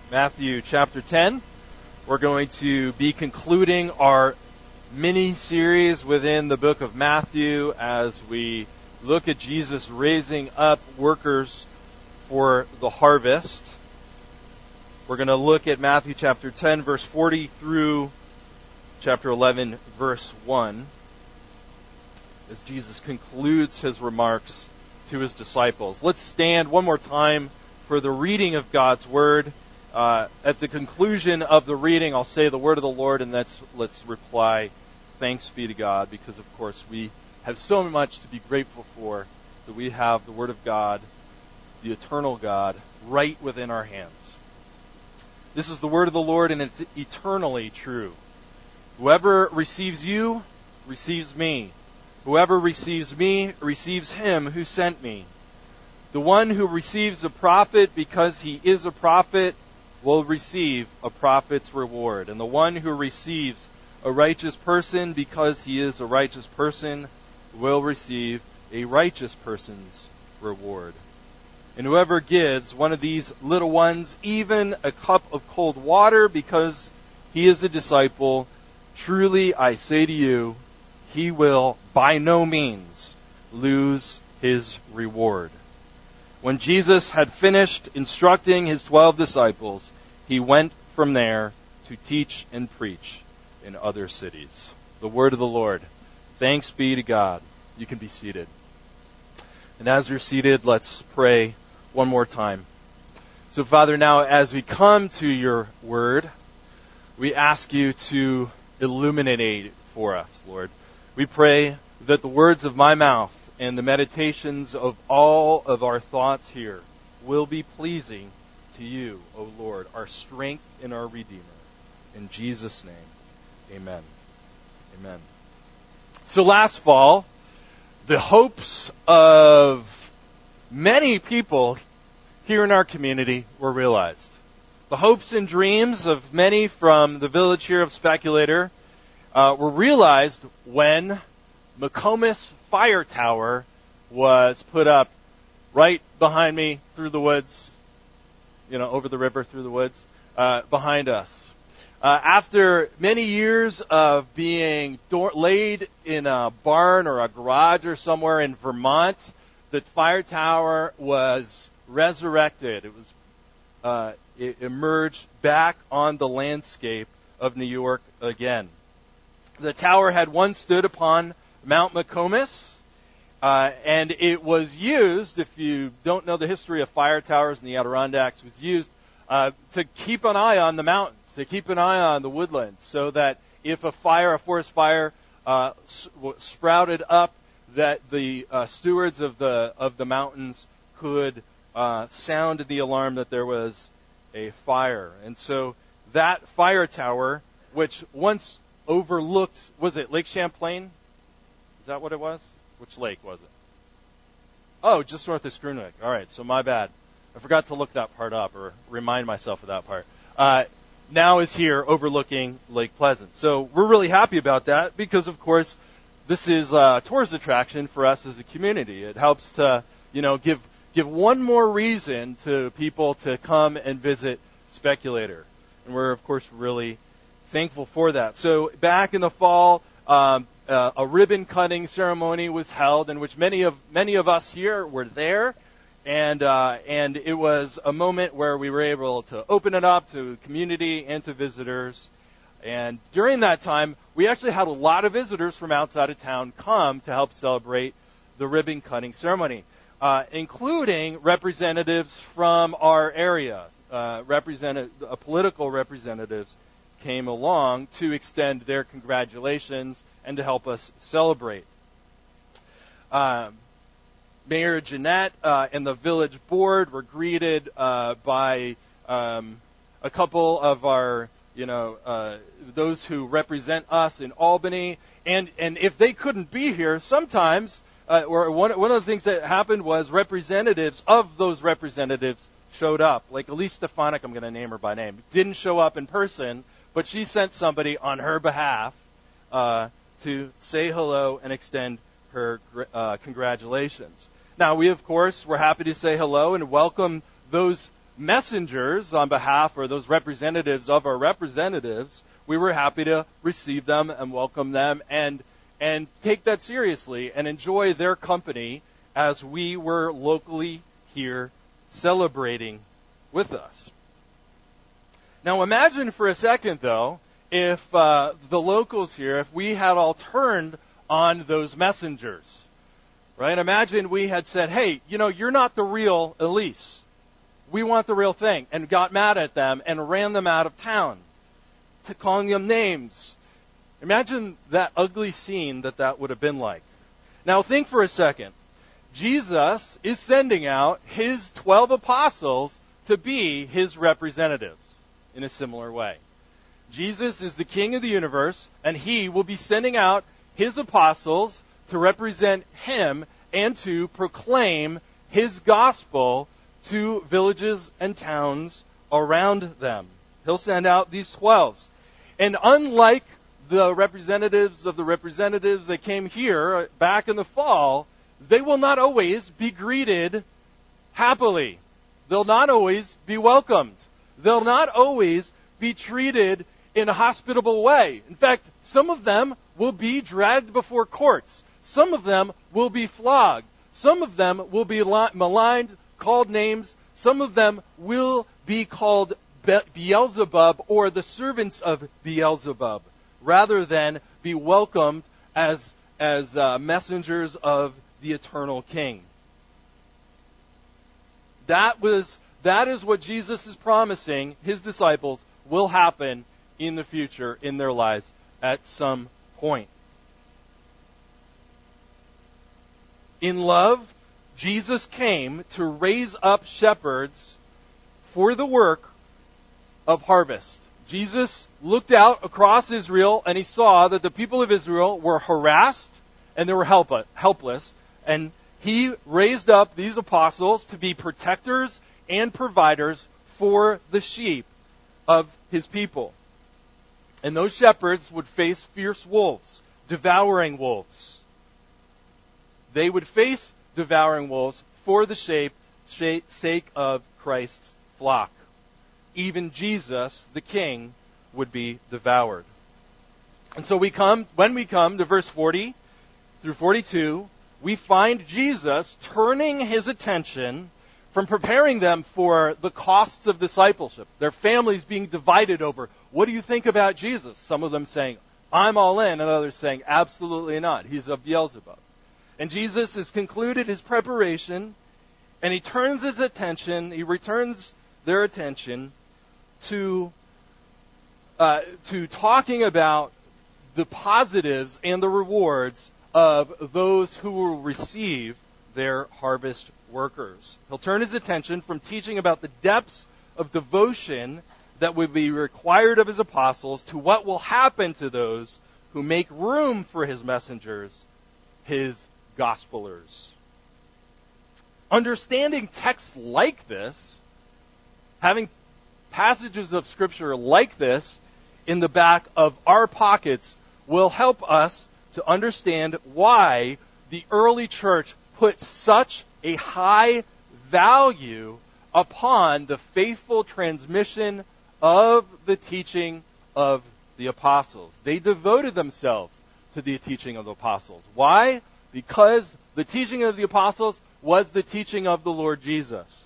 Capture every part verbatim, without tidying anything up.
Matthew chapter ten. We're going to be concluding our mini-series within the book of Matthew as we look at Jesus raising up workers for the harvest. We're going to look at Matthew chapter ten, verse forty through chapter eleven, verse one, as Jesus concludes his remarks to his disciples. Let's stand one more time for the reading of God's Word. Uh, at the conclusion of the reading, I'll say the word of the Lord, and let's, let's reply, thanks be to God, because, of course, we have so much to be grateful for, that we have the Word of God, the eternal God, right within our hands. This is the word of the Lord, and it's eternally true. Whoever receives you, receives me. Whoever receives me, receives him who sent me. The one who receives a prophet because he is a prophet will receive a prophet's reward. And the one who receives a righteous person because he is a righteous person will receive a righteous person's reward. And whoever gives one of these little ones even a cup of cold water because he is a disciple, truly I say to you, he will by no means lose his reward. When Jesus had finished instructing his twelve disciples, he went from there to teach and preach in other cities. The word of the Lord. Thanks be to God. You can be seated. And as you're seated, let's pray one more time. So, Father, now as we come to your word, we ask you to illuminate it for us, Lord. We pray that the words of my mouth and the meditations of all of our thoughts here will be pleasing to you, O Lord, our strength and our Redeemer. In Jesus' name, amen. Amen. So last fall, the hopes of many people here in our community were realized. The hopes and dreams of many from the village here of Speculator uh, were realized when McComas Fire Tower was put up right behind me through the woods, you know, over the river through the woods, uh, behind us. Uh, after many years of being door- laid in a barn or a garage or somewhere in Vermont, the fire tower was resurrected. It was, uh, it emerged back on the landscape of New York again. The tower had once stood upon Mount McComas, uh, and it was used, if you don't know the history of fire towers in the Adirondacks, was used uh, to keep an eye on the mountains, to keep an eye on the woodlands, so that if a fire, a forest fire, uh, s- sprouted up, that the uh, stewards of the of the mountains could uh, sound the alarm that there was a fire. And so that fire tower, which once overlooked, was it Lake Champlain? Is that what it was? Which lake was it? Oh, just north of Scroonwick. All right, so my bad. I forgot to look that part up or remind myself of that part. Uh, now is here overlooking Lake Pleasant. So we're really happy about that because, of course, this is a tourist attraction for us as a community. It helps to, you know, give give one more reason to people to come and visit Speculator. And we're, of course, really thankful for that. So back in the fall, um, uh, a ribbon cutting ceremony was held in which many of many of us here were there, and uh, and it was a moment where we were able to open it up to community and to visitors. And during that time, we actually had a lot of visitors from outside of town come to help celebrate the ribbon cutting ceremony, uh, including representatives from our area, uh, representative, uh, political representatives came along to extend their congratulations and to help us celebrate. Um, Mayor Jeanette uh, and the village board were greeted uh, by um, a couple of our, you know, uh, those who represent us in Albany. And, and if they couldn't be here, sometimes, uh, or one, one of the things that happened was representatives of those representatives showed up. Like Elise Stefanik, I'm going to name her by name, didn't show up in person, but she sent somebody on her behalf uh, to say hello and extend her uh, congratulations. Now, we, of course, were happy to say hello and welcome those messengers on behalf, or those representatives of our representatives, we were happy to receive them and welcome them and and take that seriously and enjoy their company as we were locally here celebrating with us. Now imagine for a second, though, if uh, the locals here, if we had all turned on those messengers, right? Imagine we had said, hey, you know, you're not the real Elise. We want the real thing, and got mad at them and ran them out of town, to calling them names. Imagine that ugly scene that that would have been like. Now think for a second. Jesus is sending out his twelve apostles to be his representatives in a similar way. Jesus is the King of the universe, and he will be sending out his apostles to represent him and to proclaim his gospel to villages and towns around them. He'll send out these twelves. And unlike the representatives of the representatives that came here back in the fall, they will not always be greeted happily. They'll not always be welcomed. They'll not always be treated in a hospitable way. In fact, some of them will be dragged before courts. Some of them will be flogged. Some of them will be maligned, called names. Some of them will be called Be- Beelzebub or the servants of Beelzebub, rather than be welcomed as, as uh, messengers of the eternal King. That was, that is what Jesus is promising his disciples will happen in the future in their lives at some point. In love, Jesus came to raise up shepherds for the work of harvest. Jesus looked out across Israel and he saw that the people of Israel were harassed and they were help- helpless. And he raised up these apostles to be protectors and providers for the sheep of his people. And those shepherds would face fierce wolves, devouring wolves. They would face devouring wolves for the shape, shape, sake of Christ's flock. Even Jesus, the King, would be devoured. And so we come, when we come to verse forty through forty-two, we find Jesus turning his attention from preparing them for the costs of discipleship. Their families being divided over, what do you think about Jesus? Some of them saying, I'm all in, and others saying, absolutely not. He's of Beelzebub. And Jesus has concluded his preparation, and he turns his attention, he returns their attention to uh, to talking about the positives and the rewards of those who will receive their harvest workers. He'll turn his attention from teaching about the depths of devotion that would be required of his apostles to what will happen to those who make room for his messengers, his gospelers. Understanding texts like this, having passages of Scripture like this in the back of our pockets, will help us to understand why the early church put such a high value upon the faithful transmission of the teaching of the apostles. They devoted themselves to the teaching of the apostles. Why? Because the teaching of the apostles was the teaching of the Lord Jesus.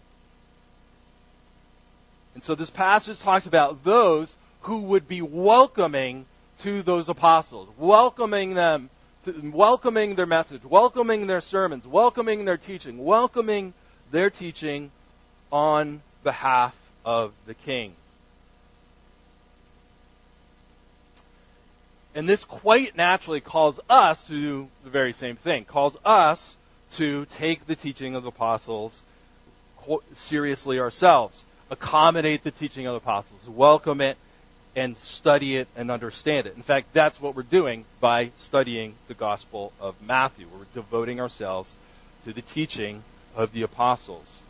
And so this passage talks about those who would be welcoming to those apostles, welcoming them, to, welcoming their message, welcoming their sermons, welcoming their teaching, welcoming their teaching on behalf of the King. And this quite naturally calls us to do the very same thing, calls us to take the teaching of the apostles seriously ourselves, accommodate the teaching of the apostles, welcome it, and study it and understand it. In fact, that's what we're doing by studying the Gospel of Matthew. We're devoting ourselves to the teaching of the apostles.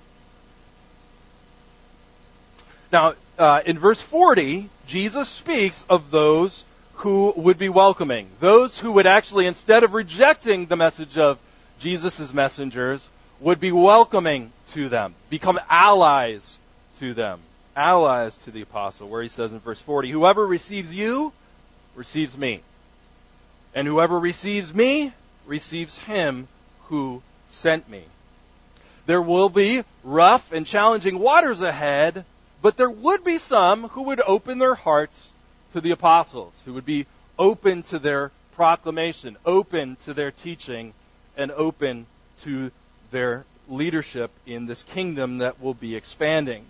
Now, uh, in verse forty, Jesus speaks of those who would be welcoming, those who would actually, instead of rejecting the message of Jesus' messengers, would be welcoming to them, become allies to them, allies to the apostle, where he says in verse forty, whoever receives you receives me, and whoever receives me receives him who sent me. There will be rough and challenging waters ahead, but there would be some who would open their hearts to the apostles, who would be open to their proclamation, open to their teaching, and open to their leadership in this kingdom that will be expanding.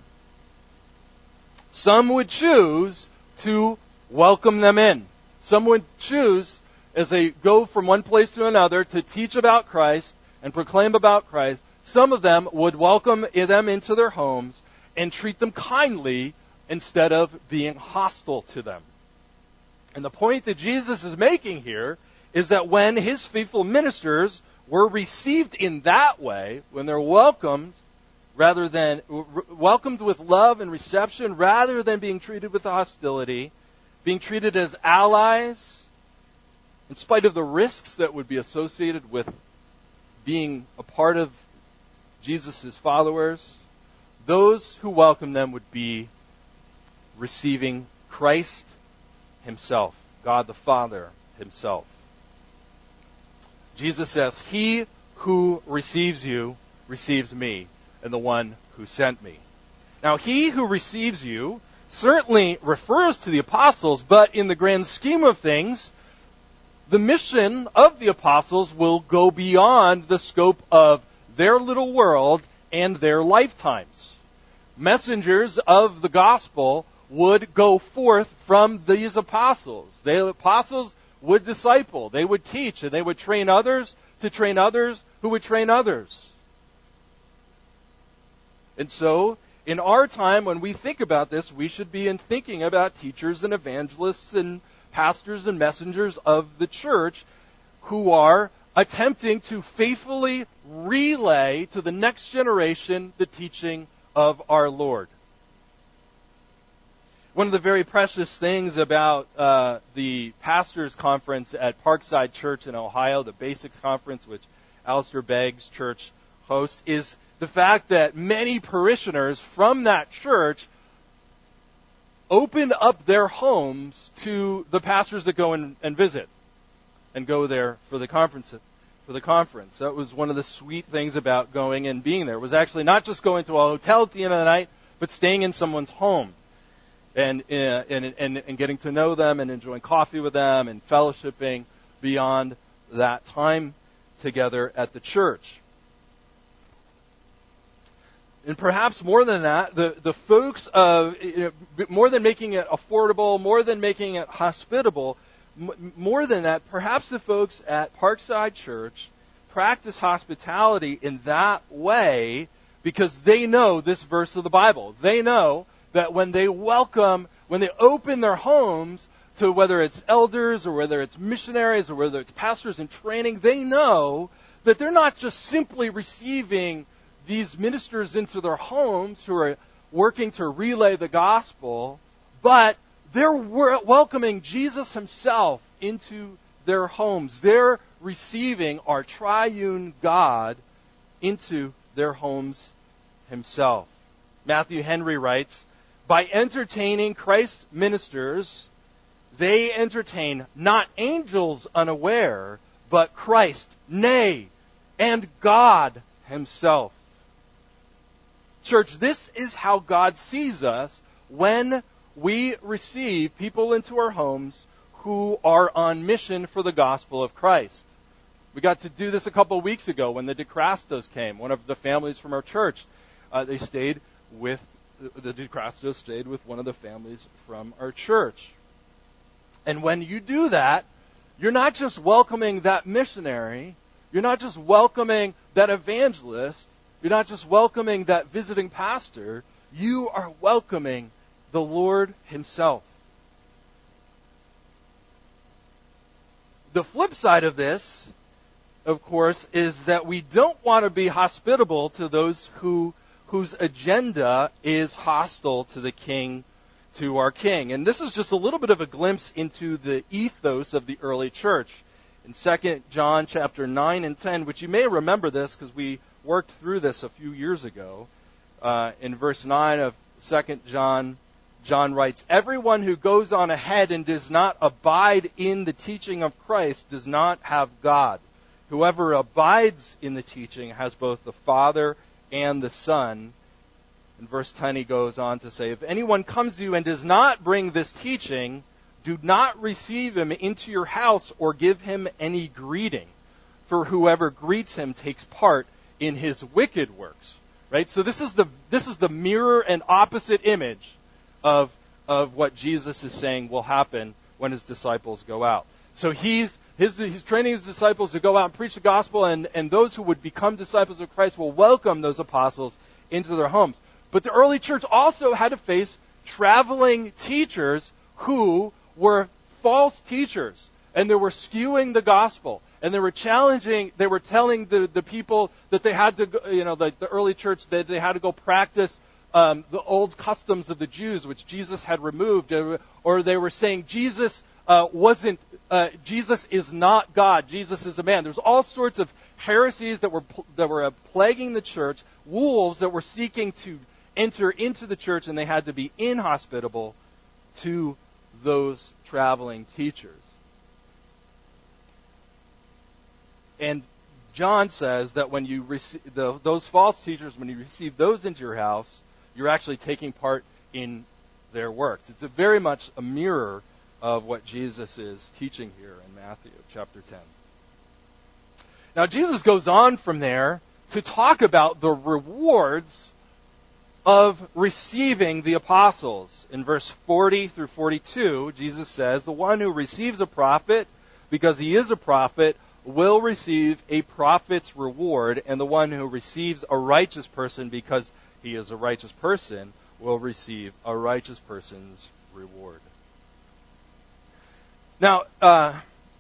Some would choose to welcome them in. Some would choose, as they go from one place to another, to teach about Christ and proclaim about Christ. Some of them would welcome them into their homes and treat them kindly instead of being hostile to them. And the point that Jesus is making here is that when his faithful ministers were received in that way, when they're welcomed rather than welcomed with love and reception rather than being treated with hostility, being treated as allies, in spite of the risks that would be associated with being a part of Jesus' followers, those who welcome them would be receiving Christ himself, God the Father himself. Jesus says, he who receives you receives me, and the one who sent me. Now, he who receives you certainly refers to the apostles, but in the grand scheme of things, the mission of the apostles will go beyond the scope of their little world and their lifetimes. Messengers of the gospel would go forth from these apostles. The apostles would disciple, they would teach, and they would train others to train others who would train others. And so, in our time, when we think about this, we should be in thinking about teachers and evangelists and pastors and messengers of the church who are attempting to faithfully relay to the next generation the teaching of our Lord. One of the very precious things about uh, the pastors' conference at Parkside Church in Ohio, the Basics Conference, which Alistair Begg's church hosts, is the fact that many parishioners from that church open up their homes to the pastors that go and, and visit and go there for the conference. For the conference, that was one of the sweet things about going and being there. It was actually not just going to a hotel at the end of the night, but staying in someone's home and uh, and, and and getting to know them and enjoying coffee with them and fellowshipping beyond that time together at the church. And perhaps more than that, the, the folks of, you know, more than making it affordable, more than making it hospitable, m- more than that, perhaps the folks at Parkside Church practice hospitality in that way because they know this verse of the Bible. They know that when they welcome, when they open their homes to whether it's elders or whether it's missionaries or whether it's pastors in training, they know that they're not just simply receiving these ministers into their homes who are working to relay the gospel, but they're welcoming Jesus himself into their homes. They're receiving our triune God into their homes himself. Matthew Henry writes, by entertaining Christ's ministers, they entertain not angels unaware, but Christ, nay, and God himself. Church, this is how God sees us when we receive people into our homes who are on mission for the gospel of Christ. We got to do this a couple of weeks ago when the DeCrastos came, one of the families from our church. Uh, they stayed with, the DeCrastos stayed with one of the families from our church. And when you do that, you're not just welcoming that missionary, you're not just welcoming that evangelist, you're not just welcoming that visiting pastor, you are welcoming the Lord himself. The flip side of this, of course, is that we don't want to be hospitable to those who whose agenda is hostile to the king, to our king. And this is just a little bit of a glimpse into the ethos of the early church. In Second John chapter nine and ten, which you may remember this because we worked through this a few years ago, uh, in verse nine of Second John, John writes, "Everyone who goes on ahead and does not abide in the teaching of Christ does not have God. Whoever abides in the teaching has both the Father and the Son." And verse ten he goes on to say, "If anyone comes to you and does not bring this teaching, do not receive him into your house or give him any greeting. For whoever greets him takes part in his wicked works." Right? So this is the this is the mirror and opposite image of of what Jesus is saying will happen when his disciples go out. So he's his he's training his disciples to go out and preach the gospel, and, and those who would become disciples of Christ will welcome those apostles into their homes. But the early church also had to face traveling teachers who were false teachers, and they were skewing the gospel, and they were challenging, they were telling the, the people that they had to go, you know, the, the early church, that they had to go practice um, the old customs of the Jews, which Jesus had removed, or they were saying Jesus uh, wasn't, uh, Jesus is not God, Jesus is a man. There's all sorts of heresies that were that were uh, plaguing the church, wolves that were seeking to enter into the church, and they had to be inhospitable to those traveling teachers. And John says that when you receive the, those false teachers, when you receive those into your house, you're actually taking part in their works. It's a very much a mirror of what Jesus is teaching here in Matthew chapter ten. Now Jesus goes on from there to talk about the rewards of receiving the apostles. In verse forty through forty-two, Jesus says, "The one who receives a prophet because he is a prophet will receive a prophet's reward, and the one who receives a righteous person because he is a righteous person will receive a righteous person's reward." Now, uh,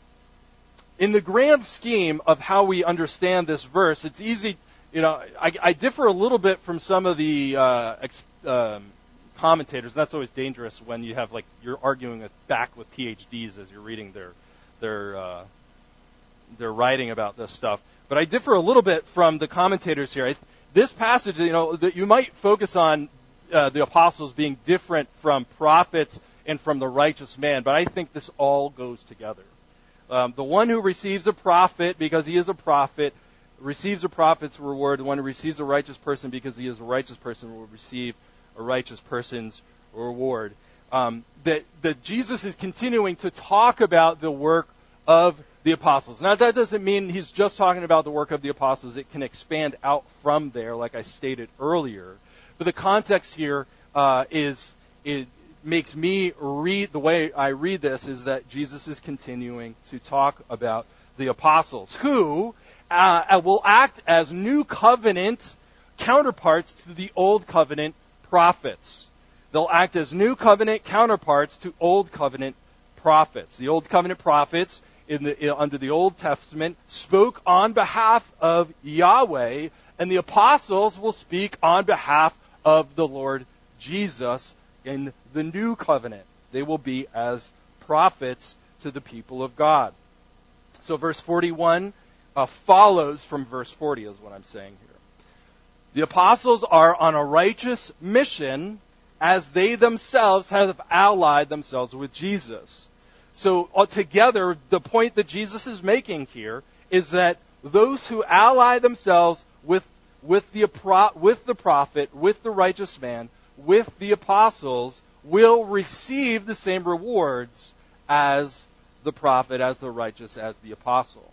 in the grand scheme of how we understand this verse, it's easy. You know, I, I differ a little bit from some of the uh, ex, um, commentators. That's always dangerous when you have like you're arguing with, back with P H Ds as you're reading their their uh, their writing about this stuff. But I differ a little bit from the commentators here. I, this passage, you know, that you might focus on uh, the apostles being different from prophets and from the righteous man, but I think this all goes together. Um, the one who receives a prophet because he is a prophet receives a prophet's reward. The one who receives a righteous person because he is a righteous person will receive a righteous person's reward. Um, that, that Jesus is continuing to talk about the work of the apostles. Now, that doesn't mean he's just talking about the work of the apostles. It can expand out from there, like I stated earlier. But the context here uh, is it makes me read the way I read this is that Jesus is continuing to talk about the apostles, who uh, will act as new covenant counterparts to the old covenant prophets. They'll act as new covenant counterparts to old covenant prophets. The old covenant prophets in the, under the Old Testament spoke on behalf of Yahweh, and the apostles will speak on behalf of the Lord Jesus in the new covenant. They will be as prophets to the people of God. So verse forty-one uh, follows from verse forty is what I'm saying here. The apostles are on a righteous mission as they themselves have allied themselves with Jesus. So altogether, the point that Jesus is making here is that those who ally themselves with with the with the prophet, with the righteous man, with the apostles, will receive the same rewards as the prophet, as the righteous, as the apostle.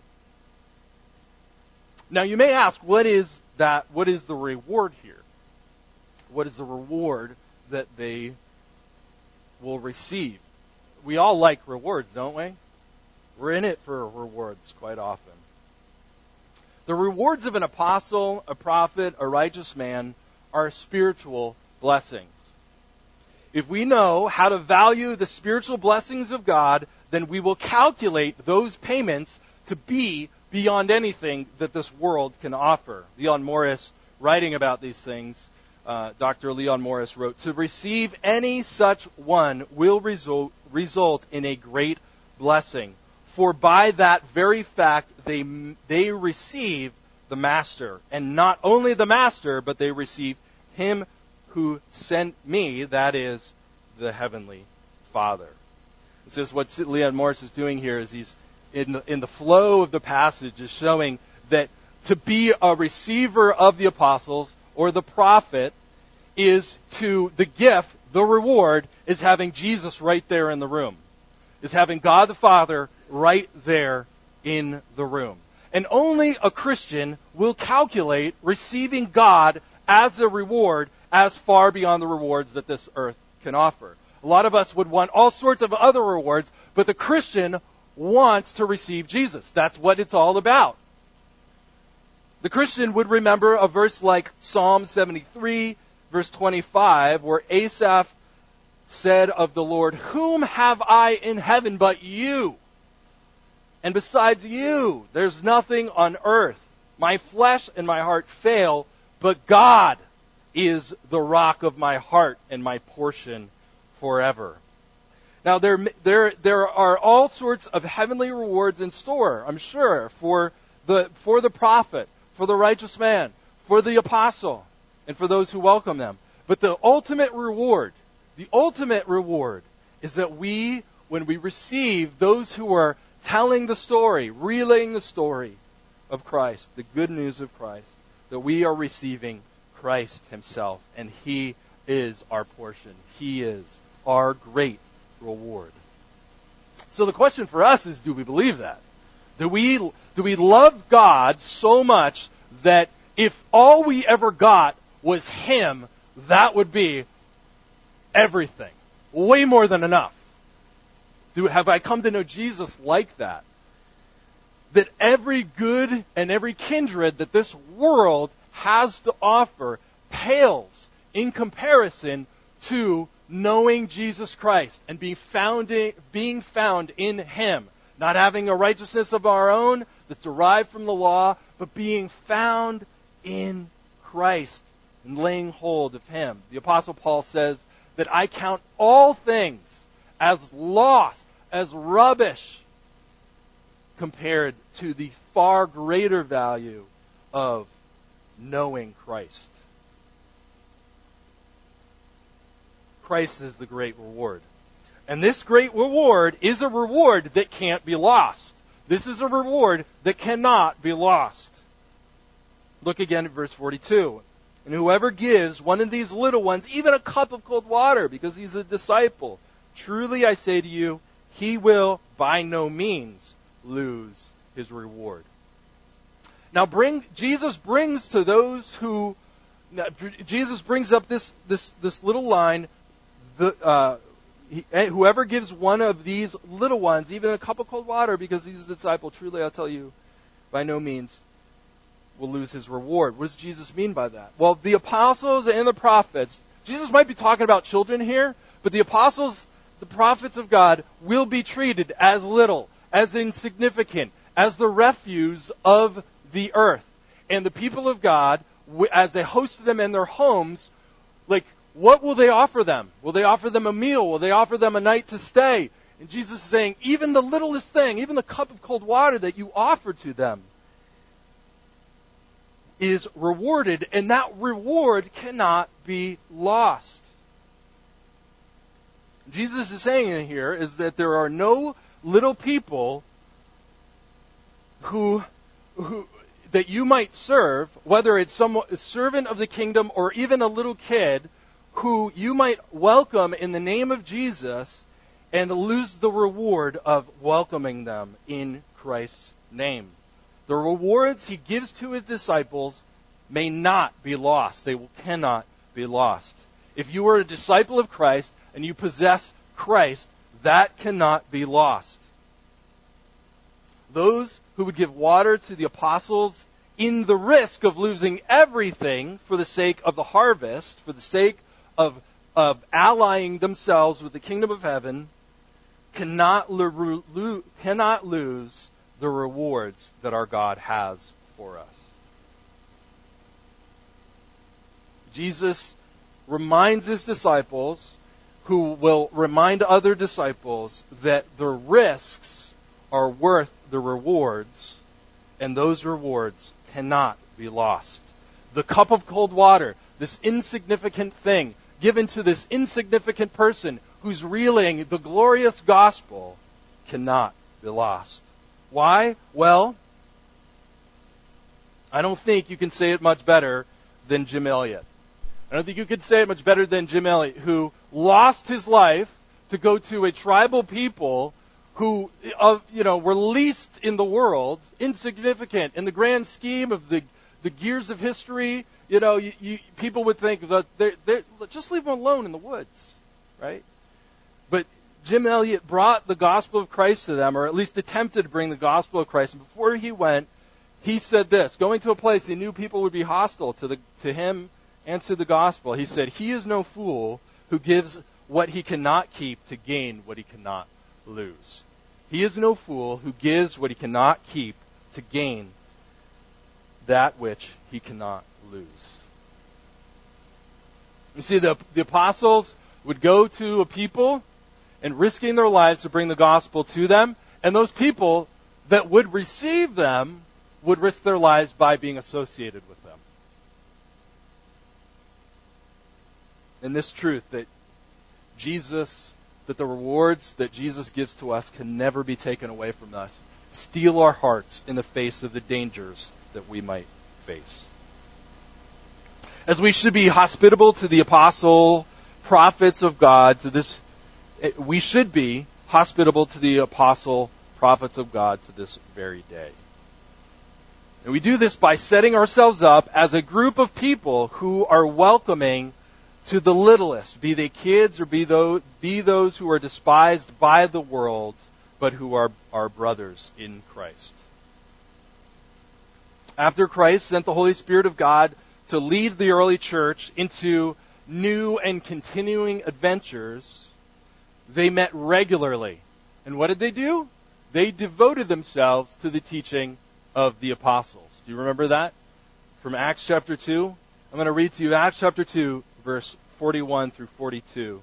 Now you may ask, what is that? What is the reward here? What is the reward that they will receive? We all like rewards, don't we? We're in it for rewards quite often. The rewards of an apostle, a prophet, a righteous man are spiritual blessings. If we know how to value the spiritual blessings of God, then we will calculate those payments to be beyond anything that this world can offer. Leon Morris, writing about these things, uh, Doctor Leon Morris wrote, "To receive any such one will result, result in a great blessing, for by that very fact they they receive the Master, and not only the Master, but they receive Him who sent me, that is, the Heavenly Father. This is what Leon Morris is doing here, is he's, in the, in the flow of the passage, is showing that to be a receiver of the apostles or the prophet is to, the gift, the reward, is having Jesus right there in the room. Is having God the Father right there in the room. And only a Christian will calculate receiving God as a reward as far beyond the rewards that this earth can offer. A lot of us would want all sorts of other rewards, but the Christian wants to receive Jesus. That's what it's all about. The Christian would remember a verse like Psalm seventy-three, verse twenty-five, where Asaph said of the Lord, "Whom have I in heaven but you? And besides you, there's nothing on earth. My flesh and my heart fail, but God is the rock of my heart and my portion forever." Now, there, there, there are all sorts of heavenly rewards in store, I'm sure, for the, for the prophet, for the righteous man, for the apostle, and for those who welcome them. But the ultimate reward, the ultimate reward is that we, when we receive those who are telling the story, relaying the story of Christ, the good news of Christ, that we are receiving Christ himself, and he is our portion. He is our great reward. So the question for us is, do we believe that? Do we, do we love God so much that if all we ever got was him, that would be everything? Way more than enough. Do, have I come to know Jesus like that? That every good and every kindred that this world has to offer pales in comparison to knowing Jesus Christ and being found in, being found in him. Not having a righteousness of our own that's derived from the law, but being found in Christ and laying hold of him. The Apostle Paul says that I count all things as lost, as rubbish, compared to the far greater value of knowing Christ. Christ is the great reward. And this great reward is a reward that can't be lost. This is a reward that cannot be lost. Look again at verse forty-two. And whoever gives one of these little ones even a cup of cold water because he's a disciple, truly I say to you, he will by no means lose his reward. Now bring, Jesus brings to those who, Jesus brings up this, this, this little line, the, uh, he, whoever gives one of these little ones even a cup of cold water because he's a disciple, truly I'll tell you, by no means will lose his reward. What does Jesus mean by that? Well, the apostles and the prophets, Jesus might be talking about children here, but the apostles, the prophets of God, will be treated as little, as insignificant, as the refuse of the earth. And the people of God, as they host them in their homes, like, what will they offer them? Will they offer them a meal? Will they offer them a night to stay? And Jesus is saying, even the littlest thing, even the cup of cold water that you offer to them is rewarded, and that reward cannot be lost. Jesus is saying here is that there are no little people who, who that you might serve, whether it's some a servant of the kingdom or even a little kid, who you might welcome in the name of Jesus and lose the reward of welcoming them in Christ's name. The rewards he gives to his disciples may not be lost. They cannot be lost. If you are a disciple of Christ and you possess Christ, that cannot be lost. Those who would give water to the apostles in the risk of losing everything for the sake of the harvest, for the sake of, of allying themselves with the kingdom of heaven, cannot, lo- lo- cannot lose the rewards that our God has for us. Jesus reminds his disciples, who will remind other disciples, that the risks are worth the rewards, and those rewards cannot be lost. The cup of cold water, this insignificant thing, given to this insignificant person who's reeling the glorious gospel, cannot be lost. Why? Well, I don't think you can say it much better than Jim Elliot. I don't think you could say it much better than Jim Elliot, who lost his life to go to a tribal people who, uh, you know, were least in the world, insignificant in the grand scheme of the the gears of history. You know, you, you, people would think that they're, they're, just leave them alone in the woods, right? But Jim Elliot brought the gospel of Christ to them, or at least attempted to bring the gospel of Christ. And before he went, he said this, going to a place he knew people would be hostile to the to him and to the gospel. He said, "He is no fool who gives what he cannot keep to gain what he cannot lose." He is no fool who gives what he cannot keep to gain that which he cannot lose. You see, the, the apostles would go to a people and risking their lives to bring the gospel to them, and those people that would receive them would risk their lives by being associated with them. And this truth that Jesus, that the rewards that Jesus gives to us can never be taken away from us, steel our hearts in the face of the dangers that we might face. As we should be hospitable to the apostle, prophets of God, to this, we should be hospitable to the apostle, prophets of God to this very day. And we do this by setting ourselves up as a group of people who are welcoming to the littlest, be they kids or be those, be those who are despised by the world, but who are our brothers in Christ. After Christ sent the Holy Spirit of God to lead the early church into new and continuing adventures, they met regularly. And what did they do? They devoted themselves to the teaching of the apostles. Do you remember that? From Acts chapter two? I'm going to read to you Acts chapter two, verse forty-one through forty-two.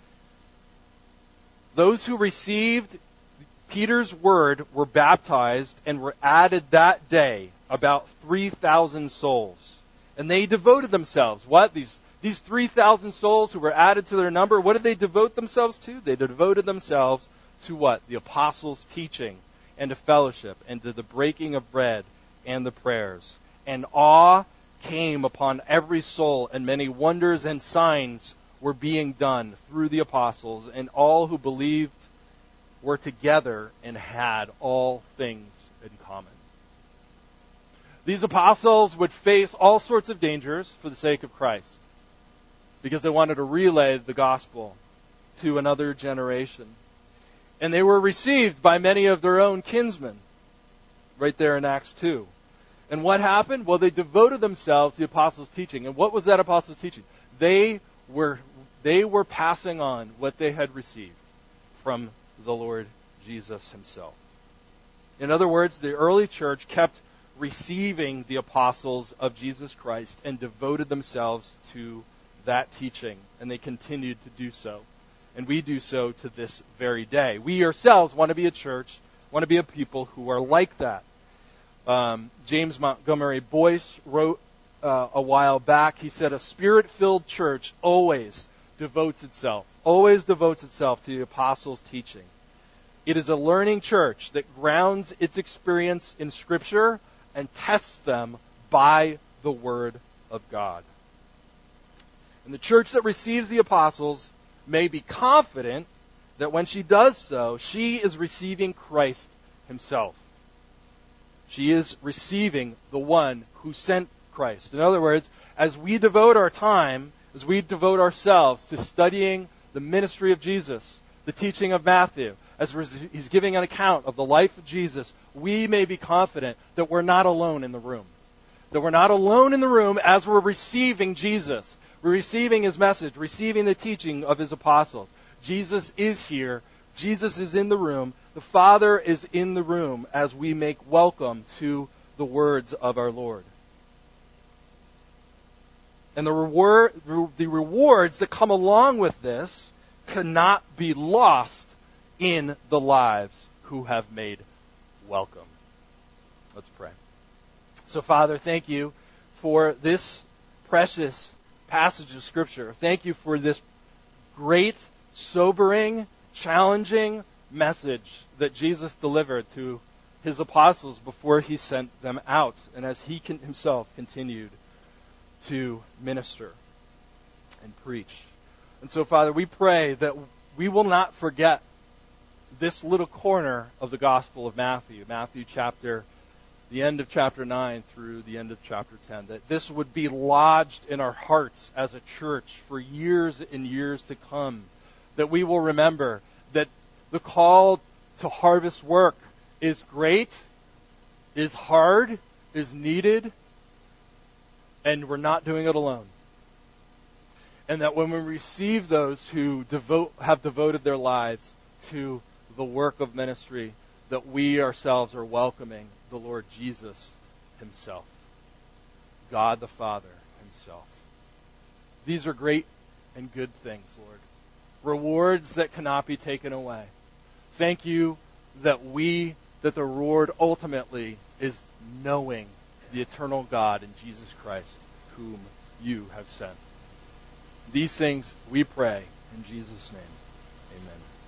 Those who received Peter's word were baptized and were added that day, about three thousand souls. And they devoted themselves. What? These these three thousand souls who were added to their number, what did they devote themselves to? They devoted themselves to what? The apostles' teaching and to fellowship and to the breaking of bread and the prayers. And awe came upon every soul, and many wonders and signs were being done through the apostles, and all who believed were together and had all things in common. These apostles would face all sorts of dangers for the sake of Christ, because they wanted to relay the gospel to another generation. And they were received by many of their own kinsmen, right there in Acts two. And what happened? Well, they devoted themselves to the apostles' teaching. And what was that apostles' teaching? They were they were passing on what they had received from the Lord Jesus himself. In other words, the early church kept receiving the apostles of Jesus Christ and devoted themselves to that teaching. And they continued to do so. And we do so to this very day. We ourselves want to be a church, want to be a people who are like that. Um, James Montgomery Boyce wrote uh, a while back, he said, a spirit-filled church always devotes itself, always devotes itself to the apostles' teaching. It is a learning church that grounds its experience in Scripture and tests them by the Word of God. And the church that receives the apostles may be confident that when she does so, she is receiving Christ himself. She is receiving the one who sent Christ. In other words, as we devote our time, as we devote ourselves to studying the ministry of Jesus, the teaching of Matthew, as he's giving an account of the life of Jesus, we may be confident that we're not alone in the room. That we're not alone in the room as we're receiving Jesus. We're receiving his message, receiving the teaching of his apostles. Jesus is here. Jesus is in the room. The Father is in the room as we make welcome to the words of our Lord. And the reward, the rewards that come along with this cannot be lost in the lives who have made welcome. Let's pray. So, Father, thank you for this precious passage of Scripture. Thank you for this great, sobering, challenging message that Jesus delivered to his apostles before he sent them out, and as he can, himself continued to minister and preach. And so, Father, we pray that we will not forget this little corner of the Gospel of Matthew, Matthew chapter, the end of chapter nine through the end of chapter ten, that this would be lodged in our hearts as a church for years and years to come, that we will remember that the call to harvest work is great, is hard, is needed, and we're not doing it alone. And that when we receive those who devote, have devoted their lives to the work of ministry, that we ourselves are welcoming the Lord Jesus himself, God the Father himself. These are great and good things, Lord. Rewards that cannot be taken away. Thank you that we, that the reward ultimately is knowing the eternal God in Jesus Christ, whom you have sent. These things we pray in Jesus' name. Amen.